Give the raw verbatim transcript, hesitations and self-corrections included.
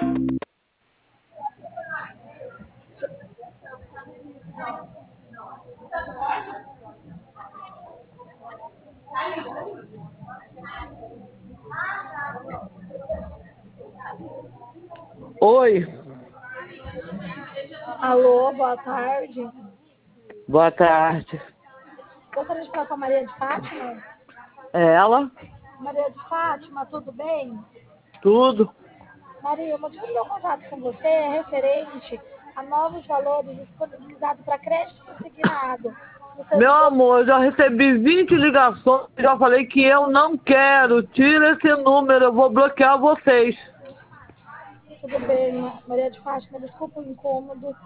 Oi. Alô, boa tarde. Boa tarde. Gostaria de falar com a Maria de Fátima? É ela? Maria de Fátima, tudo bem? Tudo. Maria, o motivo do meu contato com você é referente a novos valores disponibilizados para crédito consignado. Você Meu usou... amor, eu já recebi vinte ligações, já falei que eu não quero. Tira esse número, eu vou bloquear vocês. Tudo bem, Maria de Fátima, desculpa o incômodo.